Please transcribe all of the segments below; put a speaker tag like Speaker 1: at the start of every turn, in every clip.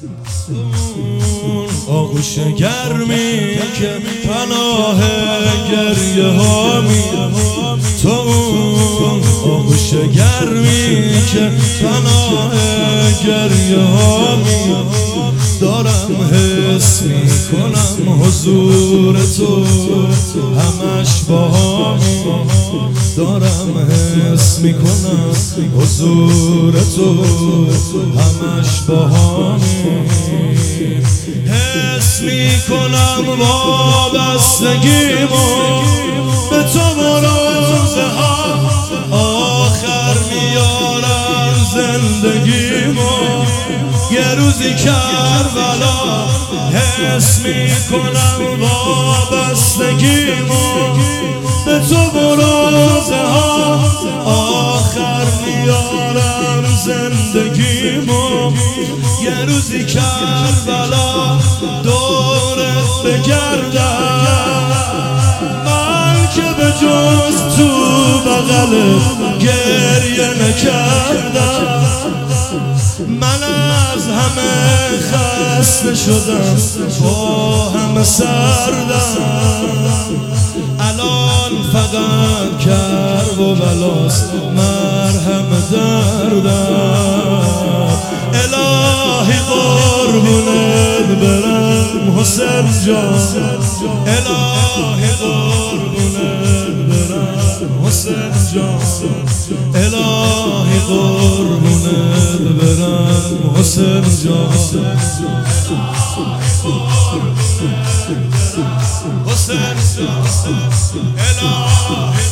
Speaker 1: آغوش گرمی که پناه گریه ها می تو آغوش گرمی که پناه گریه ها می دارم حس می کنم حضور تو همش باهامی دارم حس می کنم حضور تو همش باهامی حس می کنم وابستگیمو به تو و روزه ها آخر میارم زندگیمو یه روزی کربلا حس می کنم وابستگیمو به تو و روزه ها آخر میارم زندگیمو یه روزی کربلا دورت بگردم من که به جز تو بغل گریه نکردم من از همه خسته شدم با همه سردم الان فقط کرب و بلاست مرهم دردم الهی قربونت برم حسین جان الهی قربونت برم حسین جان الهی قربونت برم حسین جان حسین جان الهی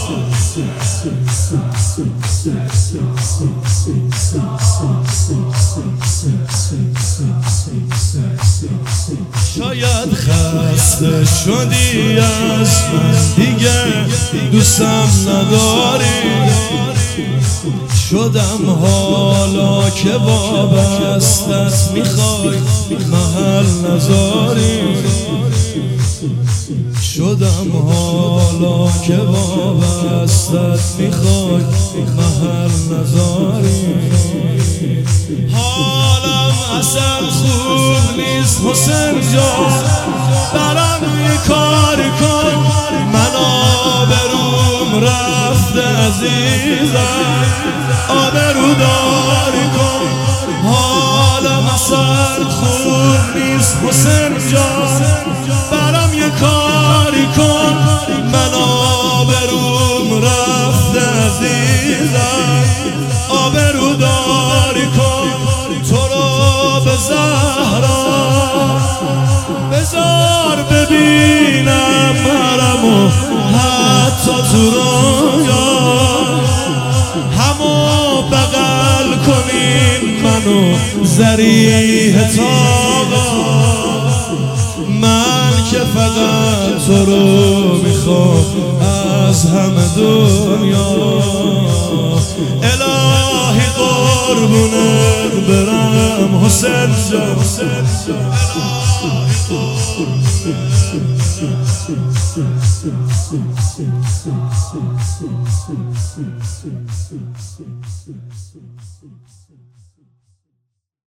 Speaker 1: شاید خسته شدی از من دیگه دوستم نداری شدم حالا که وابستت میخوای محل نذاری شدم حالا که وابستت میخوای محل نذاری حالم اصلا خوب نیست حسین جان برام یه کاری کن من آبروم رفته عزیزم آبرو داری کن حالم اصلا خوب نیست حسین جان برام یه کاری کن من آبروم رفته عزیزم آبرو داری کن تو رو به زهرا بذار ببینم حرمو حتی تو رویا همو بغل کنین منو ذریح تاقا من که فقط تو رو میخوام از همه دنیا الهی قربونت برم حسین جان الهی